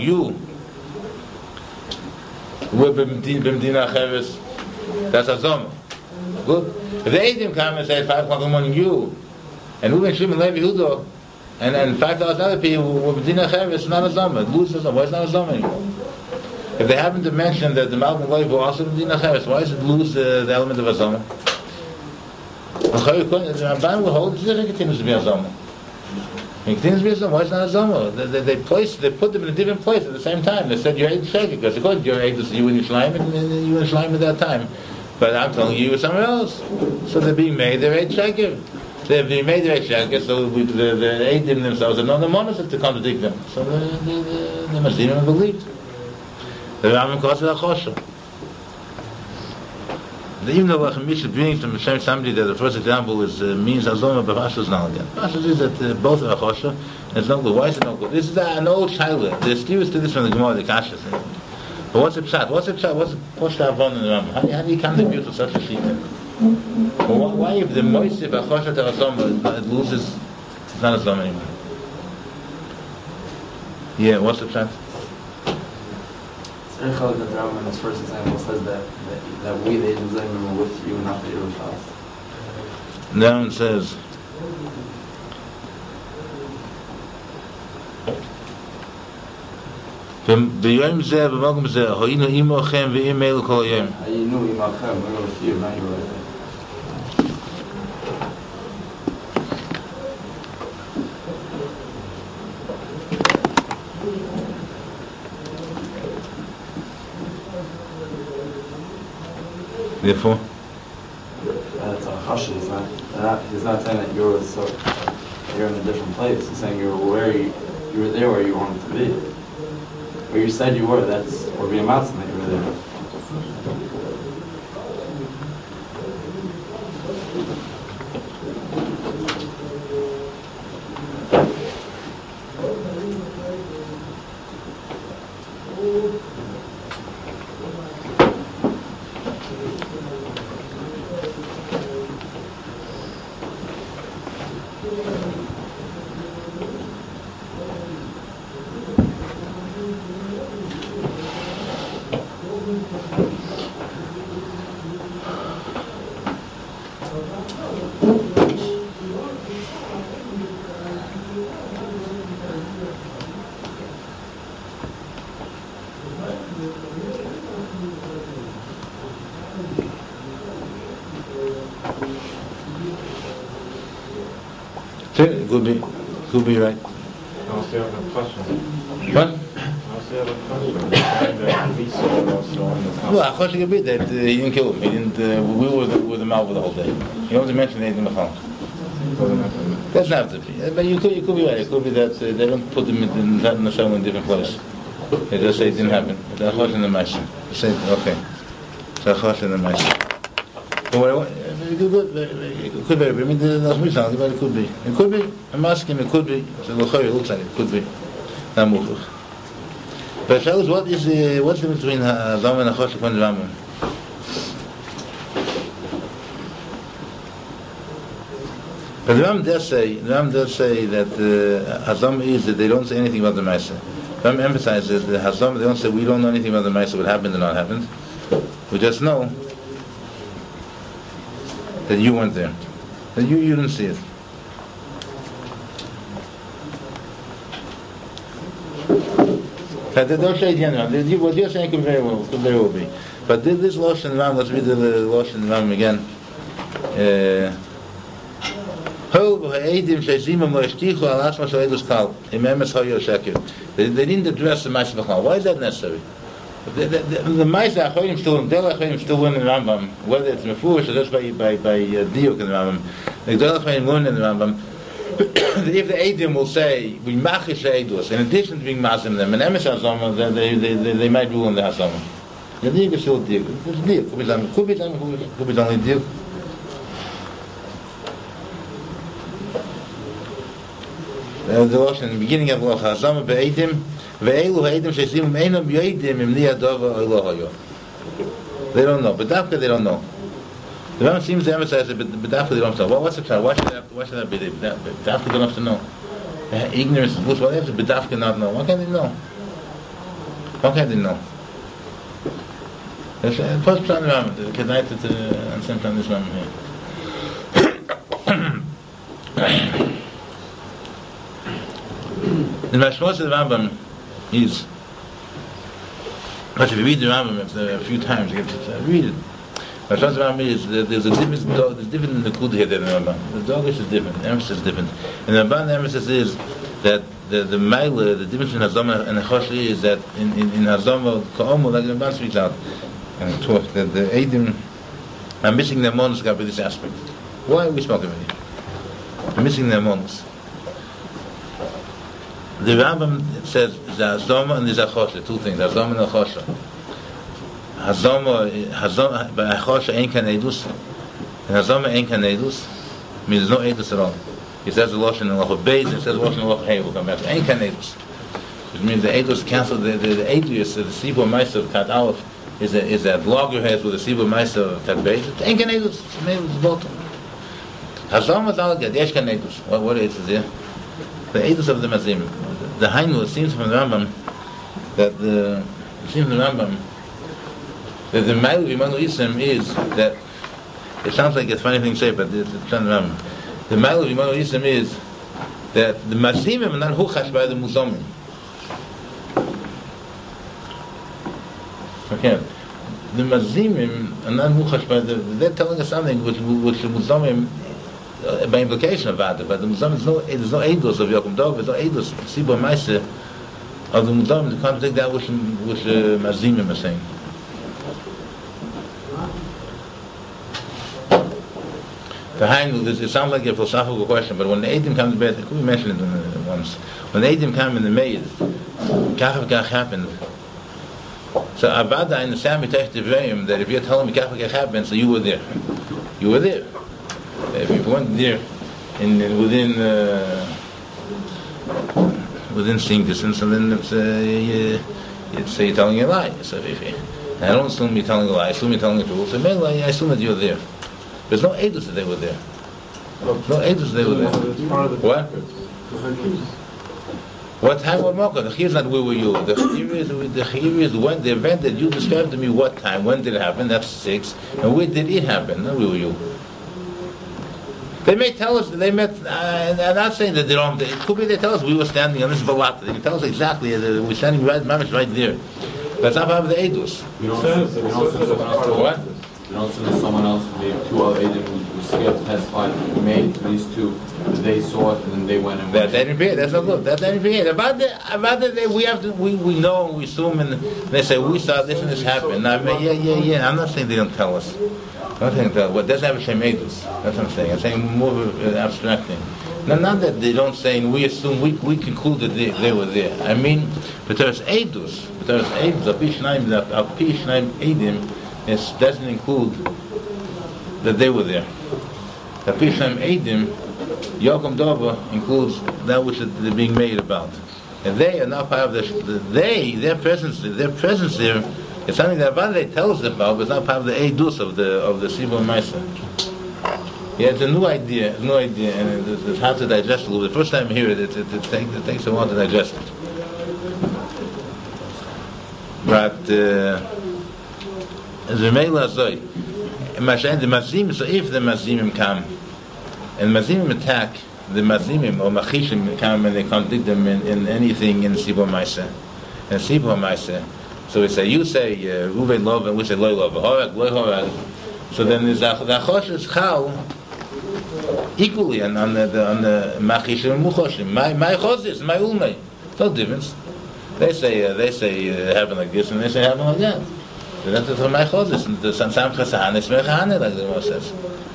we're B'mdina Cheres. That's Azoma. Good. If the Eidim come and say at 5 o'clock in the morning and Reuven Shimon Levi Hudo, and 5,000 other people were B'mdina Cheres, not Azoma. It loses Azoma. Why is it not Azoma anymore? If they happen to mention that the Malvin Levi were also B'mdina Cheres, why does it lose the element of Azoma? The Ramban will hold it continues to be Azoma. Why is it not Azoma? They put them in a different place at the same time. They said you're Eid Sheker, because according to your Eid, you in Yerushalayim, and you in Yerushalayim at that time. But I'm telling you were somewhere else. So they're being made their Eid Sheker. They're being made their Eid Sheker, so the Eidim themselves are not the monothers to contradict them. So they must even believe. The Rambam calls it a chosha. Even though Chamisha brings from Hashem somebody that the first example is means Azoma, but Pashas is not again. Pashas is that both are a chosha, and it's not good. Why is it not good? This is an old child. There's theories to this from the Gemara, the Kashas. But what's the pshat? What's the Avon in the Rambam? How do you contribute to such a sheet? Why if the Moisif Achosha to Azoma, it loses, it's not Azoma anymore? Yeah, what's the pshat?
The Rambam in his first example says that we, the Eidim Zaymim, were with you, not the Yerushalayim.
Now it says, ביום זה ובמקום זה היינו עמכם ועם אלו כל היום.
היינו עמכם, we were with you, not you were.
Therefore,
That's a hush. He's not saying that you're in a different place. He's saying you were there where you wanted to be. Where you said you were, that's or be a matzah that you were there.
Could be right.
I also have a question.
What?
I also have a question. That Esau also in the
Well, I thought you could be that he didn't kill him. He didn't. We were with him out for the whole day. He only mentioned anything about. That's not to be. But you could be right. It could be that they don't put him in the show in a different place. They just say it didn't happen. That's what's in the Maaseh. Say okay. That's what's in the Maaseh. But what it could be. I mean, that's me saying, but it could be. It could be. I'm asking. It could be. So it looks like it could be. Not moving. But tell us what's the difference between Hazam and Achosh and the Rambam? But the Rambam does say that Hazam is that they don't say anything about the Maaseh. The Rambam emphasizes that Hazam, they don't say we don't know anything about the Maaseh, what happened and not happened. We just know that you weren't there, that you didn't see it. But they don't say it again. What you're saying could very well be. But this Lashon Ram, let's read the Lashon Ram again. They didn't address the Maaseh B'chal. Why is that necessary? The Maaseh Achorim still in the Rambam, whether it's Mefush or just by Diuk in the Rambam. The Gdol Achorim learn in the Rambam. If the Eidim will say we machish Eidus, in addition to being Masim them, and Emes Hazama, they might rule in the Hazama. The Diuk is still Diuk. It's Diuk. Could be only Diuk. The Lashon in the beginning of Lach Hazama be'Eidim. They don't know, but Dafka they don't know. The Rambam seems to emphasize it, but Dafka they don't know. What's the pshat? Why should that be there? Dafka don't have to know. Ignorance is bullshit. Why does Dafka not know? Why can't they know? Why can't they know? First pshat in the Rambam, the Kedai to understand this Rambam here. The Mashmos of the Rambam is, but if you read the Rambam a few times, you get to read it. But the Rambam is there's a difference. There's different in the Kud here than the Rambam. The Dogish is different. The emphasis is different. And the Ramban emphasis is that the Meile, the difference between Hazama and Achosh is that in Hazama Ka'omu, like the Ramban speaks out and talks that the Eidim are missing their monos with this aspect. Why are we smoking with it? They're missing their monos. The Rambam says there's Hazama and there's Achosha, two things, Hazama and Achosha. Hazama, by Achosha ain't kan Eidus, and Hazama ain't kan Eidus, means there's no Eidus at all. He says the Lashon in Lach Beis, and he says the Lashon in Lach Hey, will come back. Ain't kan Eidus. Which means the Eidus cancels, the Eidus, the Sibur Meister of Kat Aleph, is that loggerhead with the Sibur Meister of Kat Beis. It ain't kan Eidus, it's made with the bottom. Hazama is all good, Yesh kan Eidus. What Eidus is there? The Eidus of the Mazim. The Hainu, it seems from the Rambam that the Ma'il V'Imanu Yisem is that it sounds like a funny thing to say, but it's from the Rambam. The Ma'il V'Imanu Yisem is that the Mazimim are not huchash by the Muzomim. Okay, the Mazimim are not huchash by they're telling us something which the Muzomim. By implication of that, but the Muzam there's no Eidos of Yochum Dov, there's no Eidos Sibur Meiser of the Muzam to contradict that which Mazimim are saying. It sounds like a philosophical question, but when the Eidim come to bed, I could be mentioned it once. When the Eidim come in the maid, Kach V'Kach happened. So Avada, I understand that if you're telling me Kach V'Kach happened, so you were there. You were there. If you weren't there, within seeing distance, and then it's you're telling a lie. So I don't assume you're telling a lie. I assume you're telling the truth. So maybe I assume that you're there. There's no edus that they were there. No edus that they were there. What? What time or Mocha? The chiyuv is not where were you. The chiyuv is when the event that you described to me. What time? When did it happen? That's 6. And where did it happen? Not where were you. They may tell us that they met. I'm not saying that they don't. It could be they tell us we were standing on this balata. They can tell us exactly that we're standing right there. That's not part of the edus. What?
You don't say that someone else, maybe 2 other agents who scared to testify, who made to these 2, they saw it and then they went and
That's NPA. That's not good. That's NPA. About that, we know and we assume, and they say we saw this and this happened. I mean, yeah. I'm not saying they don't tell us. I'm not saying that. What doesn't have a shem edus. That's what I'm saying. I'm saying more of an abstract thing. Not that they don't say, and we assume, we conclude that they were there. I mean, but there's edus. Al pi shnayim edim. It doesn't include that they were there. The Pishnayim Eidim, Yocham Dova includes that which they're being made about. And they are not part of their presence there is something that Avadei tells them about, but it's not part of the Eidus of the Sibur Maisa. Yeah, it's a new idea, and it's hard to digest a little bit. The first time I hear it, it takes a while to digest it. But as a male azoy, the mazim. So if the mazimim come and mazimim attack the mazimim or machishim come and they contradict them in anything in Sibur Maisa, so we say you say Ruvei love and we say loy love, horag loy horag. So then there's the achosh is chal equally on the machishim and muchoshim. My chozis, my ulmei, no difference. They say happen like this and they say happen like that. So that's what my chozis. The sam chasahane is mechane, like the Gemara says.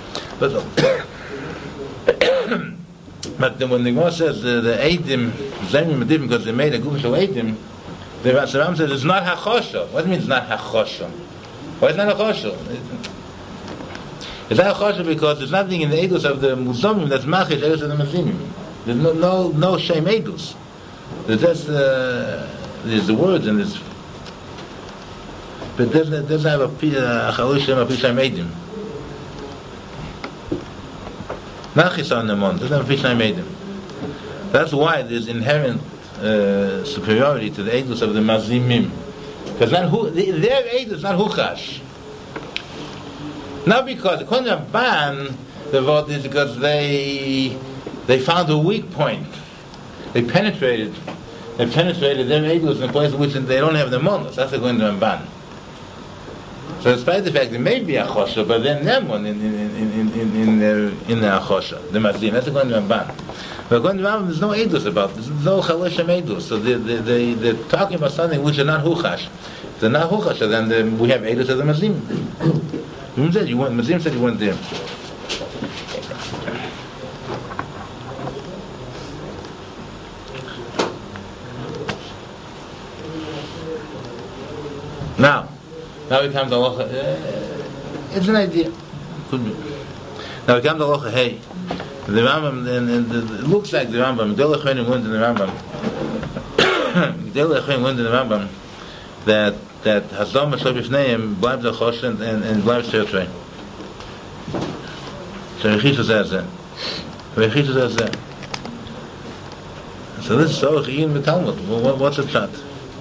But when the Gemara says the eidim zemim are different because they made a gufish of eidim, the Rambam says it's not hachosha. What do you mean it's not hachosha? Why is it not hachosha? It's not hachosha because there's nothing in the edus of the muzomim that's machish edus of the mazimim. There's no shame edus. There's the words and there's. But doesn't have a chalushim a pishay meidim. Nachis on the mon doesn't have a pishay meidim. That's why there's inherent superiority to the edus of the mazimim, because their edus not huchash. Not because according to Ban, the vote is because they found a weak point. They penetrated their edus in a place in which they don't have the monos. That's according to Ban. So despite the fact there may be a chosha, but then them one in the chosha, the mazim. That's according to Ramban. But according to Ramban, there's no edus about it. There's no chalishem edus. So they're talking about something which are not huchash. If they're not huchash, so then we have edus of the mazim. Mazim said you weren't there. Now we come to halacha. It's an idea. Could be. Now we come to halacha. Hey, the Rambam, and it looks like the Rambam. Gedolei Achronim went in the Rambam. Gedolei Achronim went in the Rambam that Hasdom Shlo Bifneim bleibt der Chosh and bleibt Shirtrei. So Rechish says that. So this is so in the Talmud. What's the shot?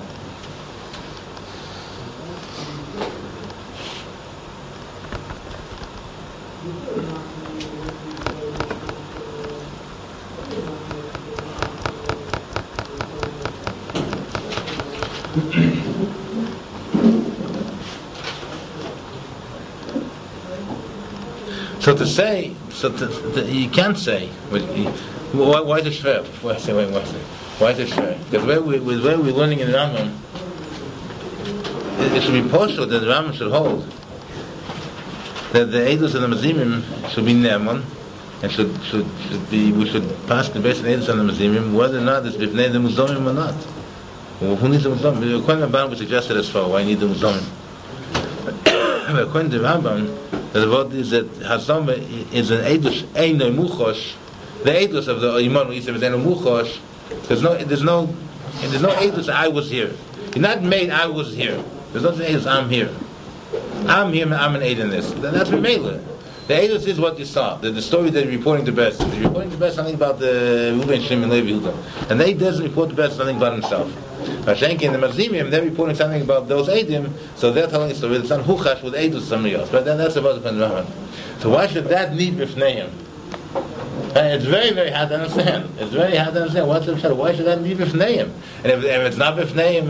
You can't say. Why the shver? Why the shver? Because where we're learning in the Rambam, it should be possible that the Rambam should hold that the Eidos and the Mazimim should be Neman, and we should pass the best Eidos and the Mazimim, whether or not it's Bifnei the Muzomim or not. Well, who needs the Muzomim? According to the Rambam, we suggested as far, why need the Muzomim? According to the Rambam, the word is that Hazom is an Eidos Einoi Muchosh. The Eidos of the Iman Yisrael is Einoi Muchosh. There's no Eidos I was here. You're not made I was here. There's no Eidos I'm here. I'm here, I'm an Eid in this. That's Mimela. The Eidos is what you saw. The story that you're reporting to best. You're reporting to best something about the Reuben, Shimon, Levi, Yehuda. And the Eid doesn't report to best something about himself. Hashenki and the Mazimim, they're reporting something about those Eidim, so they're telling a story. It's on Huchash with Eidos to somebody else. But then that's about the Pandurahman. So why should that need Bifneim? It's very, very hard to understand. It's very hard to understand. What's the Pshat? Why should that be Bifneim? And if it's not Bifneim,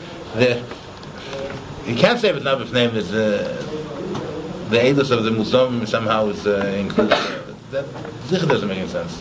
you can't say if it's not Bifneim, it's the Eidos of the Muslim somehow is included. That Zikr doesn't make any sense.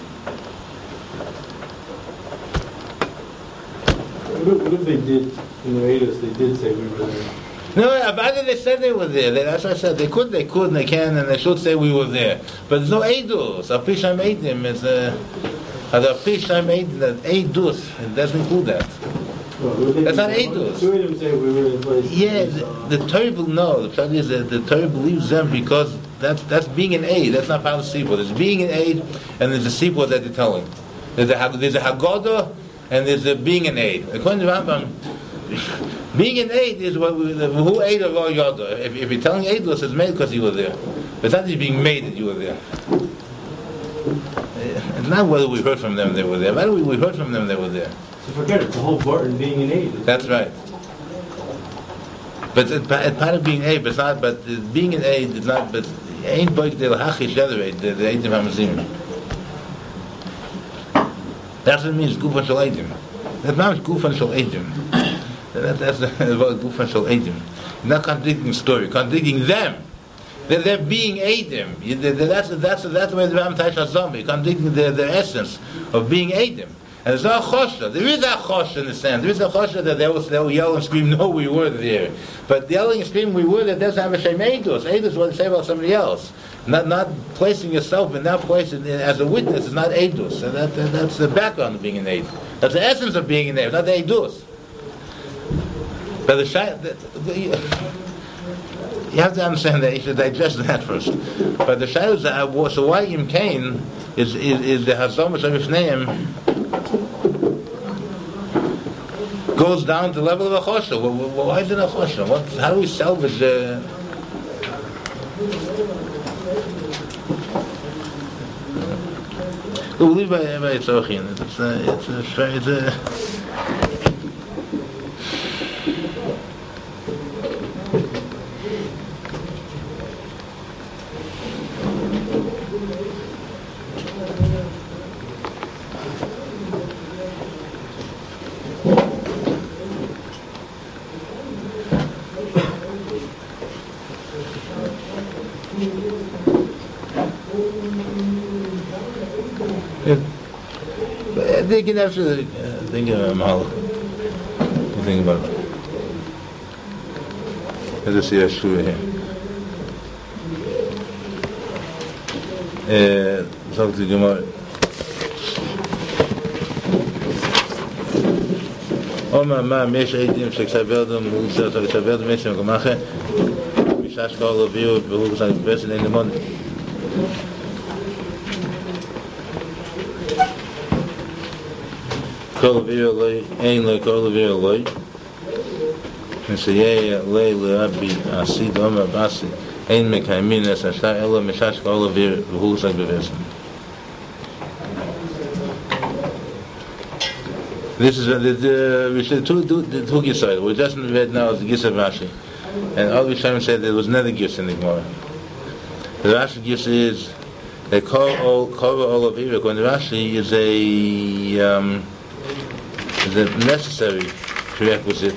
What if they did, in the Eidos, they did say we were there?
No, either they said they were there. That's what I said. They could, and they can, and they should say we were there. But there's no Eidos. Apisham Eidim is Apisham Eidim. That Eidos, it doesn't include that.
Well,
that's not Eidos.
Two of them say we were in place.
Yeah, the Torah no. The fact is that the Torah believes them because that's being an aid. That's not part of the Sipur. There's being an aid, and there's a Sipur that they're telling. There's a Haggadah, and there's a being an aid. According to Rambam, being an aid is who aid of all Yoda. If you're telling Eidos, it's made because you were there. It's not just being made that you were there. It's not whether we heard from them they were there. Whether we heard from them they were there.
So forget it. The whole Barton being an aid.
That's right. But it's part of being aid, but it's not. But being an aid is not. But ain't boik the lachachish the aid of Hamazim. That's what it means. Gufan shel eidim. That means gufan shel eidim. That's the word gufan shel eidim. Not contradicting the story, contradicting them. They're being eidim. That's the way the Ram Taish Hazom. You're contradicting their essence of being eidim. And there's no chosha. There is a chosha in the sense. There is a chosha that they will yell and scream, no, we were there. But yelling and screaming, we were there, doesn't have a shem eidos. Eidos is what they say about somebody else. Not placing yourself in that place as a witness is not eidos. And that's the background of being an aid. That's the essence of being an aid, not the eidos. But you have to understand that you should digest that first. But the shadows so why Yim Kain is the Hazom Shavifneim goes down to the level of a chosha. Why is it a chosha? How do we salvage the? We'll leave by Tzorchin. It's a they can actually think of Mahal. Think about it. Let's just see a shura here. Talk to Gemara. Oma ma mesh eidim sheksaverdim mulzer sheksaverdim mesh gemache. Mishash kol aviu v'hu b'san b'besin in the morning. Kol aviu loy ein loy kol aviu loy. Nesayeh loy le'abi asid oma basi ein mekaymin es ashtar elo mishash kol aviu v'hu b'san b'besin. This is we should do the two Gisayt. We just read now the Gis of Rashi, and all the Rishonim said there was another Gis in the Gemara. The Rashi Gis is that Kol Ol of Ivik. When the Rashi is a necessary prerequisite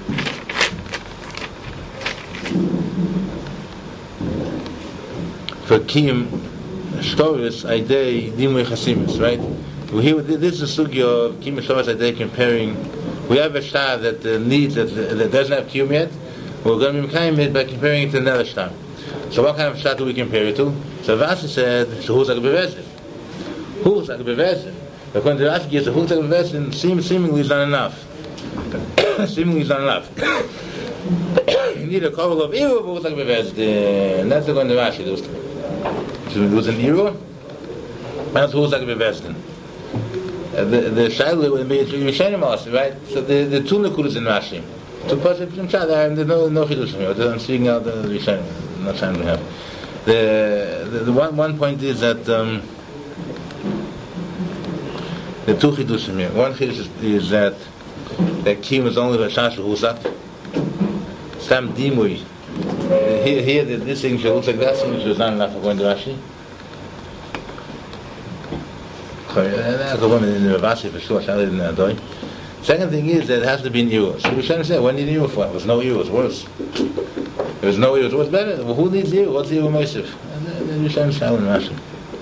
for Kim Shtoris Aidei Dimui Chasimis, right? This is a sugya of Kim Shtoris Aidei comparing. We have a shtar that needs that doesn't have Kiyum yet. We're going to be mekayim it by comparing it to another shtar. So what kind of shot do we compare it to? So Rashi said, who's like a bevezin? Who's like a bevezin? According to Rashi, the who's like a bevezin seemingly is not enough. Seemingly is not enough. You need a couple of Iru, but who's like a bevezin? And that's according to Rashi. There was an Iru, that's who's like a bevezin. The Shiloh would be Rishonim also, right? So the two Nekudas in Rashi. Two pasuk from Shad, and there's no chidushim here. I'm speaking out the Rishonim. I'm not trying to have. The one point is that the two chidushim here. One chidush is that Kiyum is only Rashash Husak. Stam Dimui. Here this signature looks like that signature is not enough according to Rashi. That's a woman in the Ravasi for sure. Shad in Adoi. Second thing is that it has to be in Euro. So Rishonim said, what do you need Euro for? There was no Euro, it's worse. There was no Euro, it's better. Well, who needs Euro? What's Euro Mosif? And then Rishonim said in Rashi.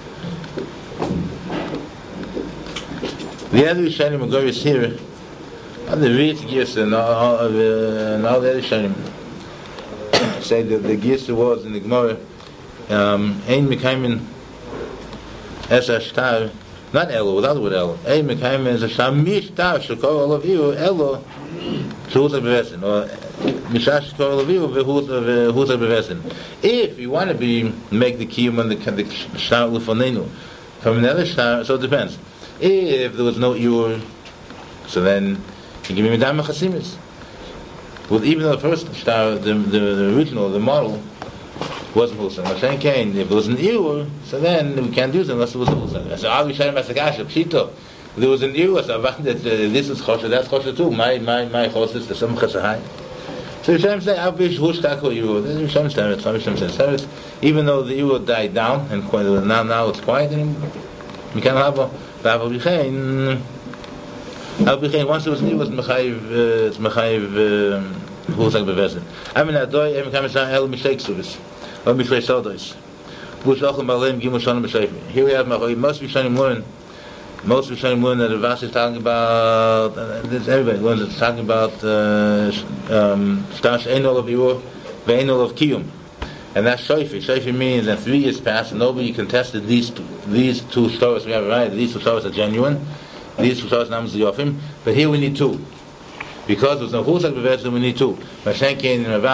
The other Rishonim will go here. And the Rit Gis and all the other Rishonim say that the Gis was in the Gemara, Ein Mekaymin Es Ashtar, not Elo, without the word Elo. Ein Mekaymin Es Ashtar Mishtar Shekor all of you, Elo Shehut HaBevesin, or Mishtar Shekor all of you, Vehut HaBevesin. If you want to make the Kiyum and the Shtar Lufonenu from another Shtar, so it depends. If there was no Iyur, so then you give me Medam Chasimis. Well, even though the first Shtar, the original, the model, wasn't Husan. Hashem Kain, if there was an Iyur, so then we can't use it unless it was a Husan. So I'll be sharing Masakasha, Pshito. There was an Iyur, so that this is Chosha, that's Chosha too. My Chosha is the Sam Chasahai. So Hashem say, I'll be Hushtak or Iyur. Hashem says, even though the Iyur died down, and now it's quiet, and we can't have a Al Bichain, once it was new, it's Mechayiv, who's like Bevezin. I mean, Adoi, I'm coming to El Mishake Suvis, or Mishlei Sodos. Bush Ochel Malim, Gimel Shonim B'Shayfi. Here we have Machoy, most Rishonim learn that the Ravasi is talking about, everybody learns it's talking about, Shtash Einol of Iur, Ve'Einol of Kiyum. And that's Shayfi. Shayfi means that 3 years passed and nobody contested these two stories we have, right? These 2 stories are genuine. These 2 stories are Yofim. But here we need 2. Because there's no Chusak Bevezin, we need 2. Mashenkin and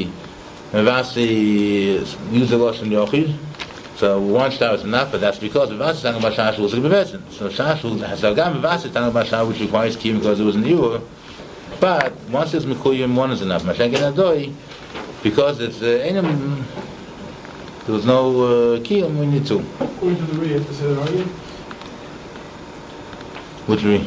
Ravasi use the Lashon Yochid. So 1 star is enough, but that's because Ravasi is talking about Shash Chusak Bevezin. So Shash Hasagam Ravasi is talking about Shash, which requires Kiyum because it was in Ur. But once it's Mekuyim, 1 is enough. Mashenkin Adoi, because it's there was no kiyum, we need 2.
According to the Re, you have to say that argument?
Which Re?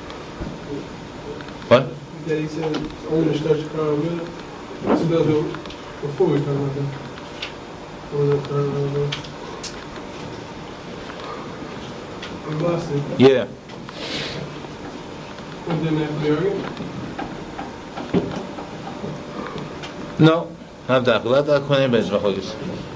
What?
That he said only the Shtar Shekar good. So they'll do before we talk about that. What was that?
Yeah.
And then after the argument?
No. Not that. Let that come in base machogis.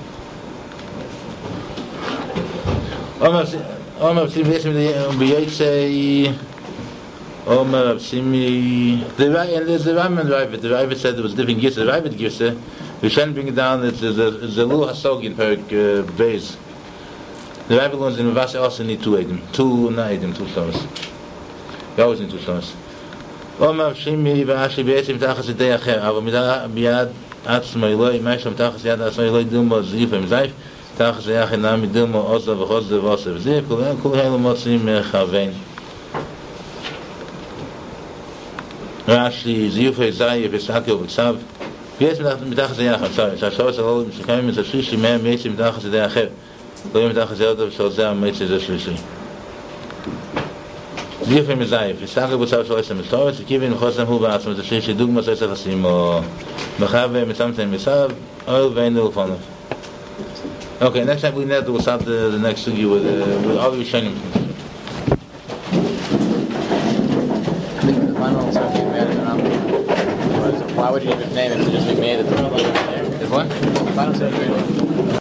Omar Simi b'yotze. Omar Simi. And there's the Ram and Ravid. The Ravid said there was different gifts. The Ravid gifts. We shouldn't bring it down. It's a little hasog in Perik base. The Ravid ones in Mavasi also need 2 edim. 2 not edim, 2 stars. We always need 2 stars. Omar Shimi v'ashi b'etzim tachas idei acher. Ava biyad עצמאי לא, אם יש שם תחס יד עצמאי לא ידומו זיף ומזייף, תחס יחד נם ידומו עוזו וחוזו ועושו וזיף, כל אלו מוצאים מכוון. רש"י, זיופי זייף, יסקל וקצב, ויש מתחס יחד, שהשורש הלא משקעים את השלישי מהם יש מתחס ידי אחר, לא יהיה מתחס ידו ושעוזה המציא זה שלישי. זיופי מזייף, יסקל וקצב של עשם מסתורת, וכיוון חוסם הוא בעצמו, זה שלישי דוגמא סייס יחסים, או Mechav mitzamtem misav, oil ve'enu l'fonav. Okay, next time we need to start the next sugi with all the Rishonim.
I think the final starts being made at the Why would you even name it to just be made at the
What?
final starts being